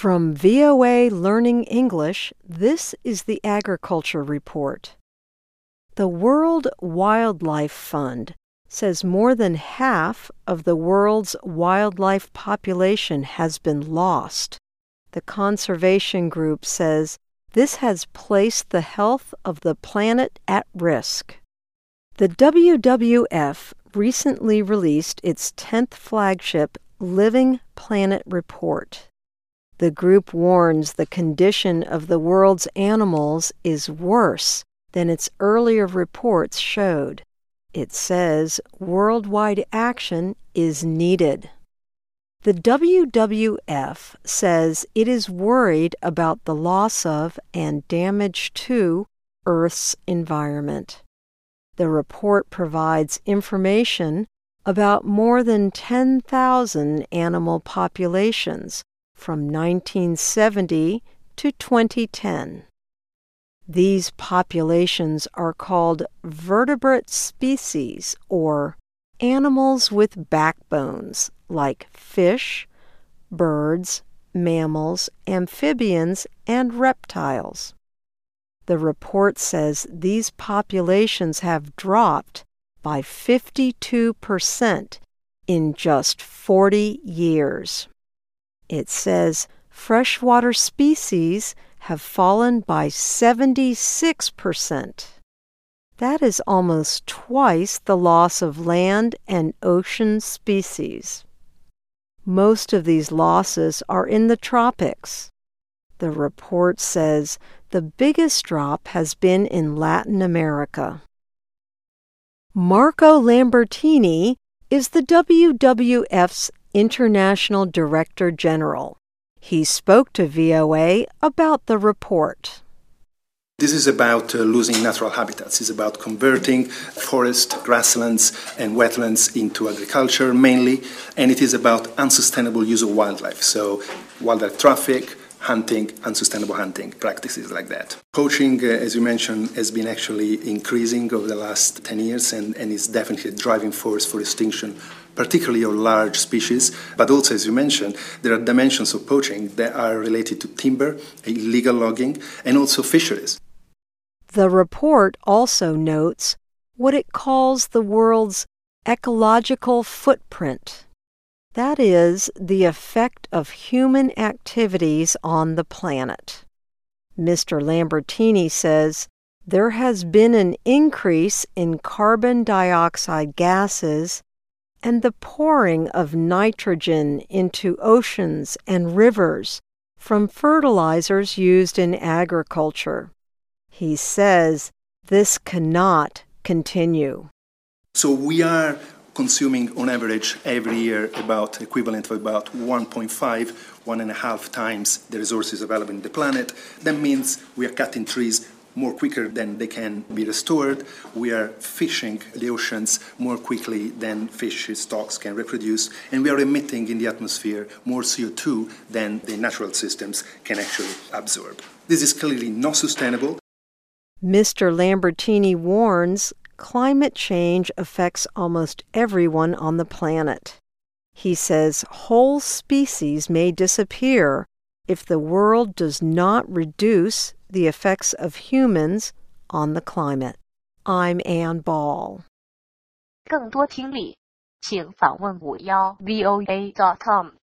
From VOA Learning English, this is the Agriculture Report. The World Wildlife Fund says more than half of the world's wildlife population has been lost. The conservation group says this has placed the health of the planet at risk. The WWF recently released its 10th flagship Living Planet Report. The group warns the condition of the world's animals is worse than its earlier reports showed. It says worldwide action is needed. The WWF says it is worried about the loss of and damage to Earth's environment. The report provides information about more than 10,000 animal populations from 1970 to 2010. These populations are called vertebrate species, or animals with backbones, like fish, birds, mammals, amphibians, and reptiles. The report says these populations have dropped by 52% in just 40 years. It says freshwater species have fallen by 76%. That is almost twice the loss of land and ocean species. Most of these losses are in the tropics. The report says the biggest drop has been in Latin America. Marco Lambertini is the WWF's International Director General. He spoke to VOA about the report. This is about losing natural habitats. It's about converting forest, grasslands, and wetlands into agriculture mainly, and it is about unsustainable use of wildlife. So wildlife traffic, hunting, unsustainable hunting, practices like that. Poaching, as you mentioned, has been actually increasing over the last 10 years and is definitely a driving force for extinction, particularly of large species. But also, as you mentioned, there are dimensions of poaching that are related to timber, illegal logging, and also fisheries. The report also notes what it calls the world's ecological footprint. That is, the effect of human activities on the planet. Mr. Lambertini says there has been an increase in carbon dioxide gases and the pouring of nitrogen into oceans and rivers from fertilizers used in agriculture. He says this cannot continue. So we are consuming on average every year about equivalent of about 1.5 times the resources available in the planet. That means we are cutting trees more quicker than they can be restored. We are fishing the oceans more quickly than fish stocks can reproduce, and we are emitting in the atmosphere more CO2 than the natural systems can actually absorb. This is clearly not sustainable. Mr. Lambertini warns climate change affects almost everyone on the planet. He says whole species may disappear if the world does not reduce the effects of humans on the climate. I'm Ann Ball. 更多听力，请访问51voa.com。